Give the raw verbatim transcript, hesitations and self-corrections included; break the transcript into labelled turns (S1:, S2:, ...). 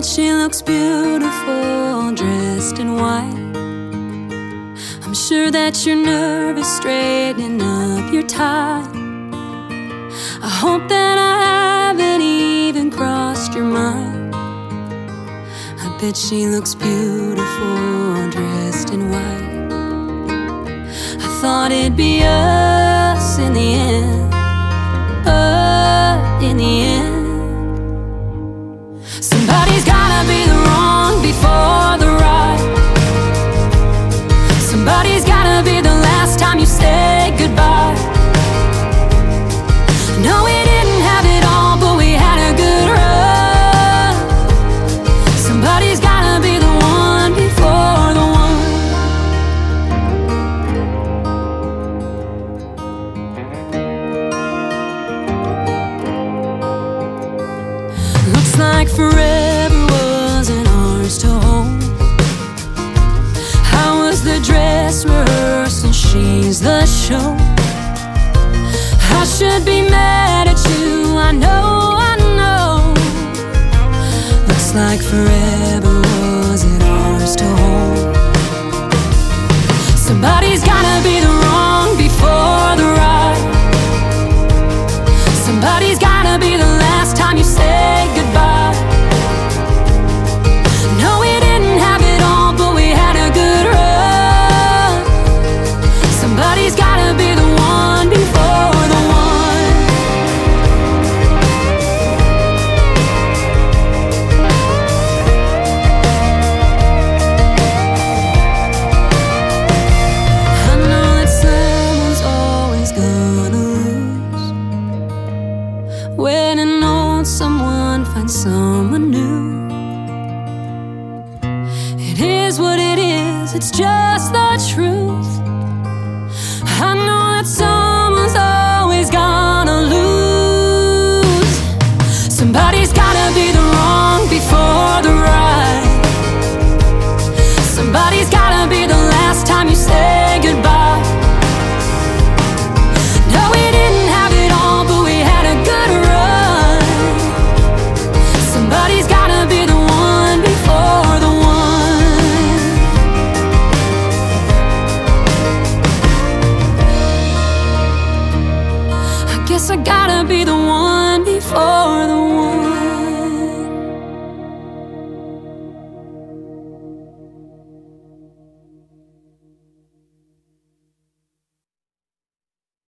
S1: bet she looks beautiful dressed in white. I'm sure that you're nervous straightening up your tie. I hope that I haven't even crossed your mind. I bet she looks beautiful dressed in white. I thought it'd be us in the end, but in the end, somebody's gotta be the wrong before the right. Somebody's gotta be the last time you say goodbye. No, we didn't have it all, but we had a good run. Somebody's gotta be the one before the one. Looks like forever wasn't ours to hold. How was the dress rehearsal? She's the show. I should be mad at you, I know, I know. Looks like forever wasn't ours to hold. Somebody's gotta be the wrong before the right. Somebody's gotta be the last time you say goodbye. No, we didn't have it all, but we had a good run. Somebody's gotta be the one before the one. I know that someone's always gonna lose when an old someone finds someone new. It is what it is, it's just the truth. I know that someone's always gonna lose. Somebody's gotta be the wrong before the right. Somebody's gotta be the last time you say goodbye. No, we didn't have it all, but we had a good run. Somebody's gotta be the one before the one. I guess I gotta be the one before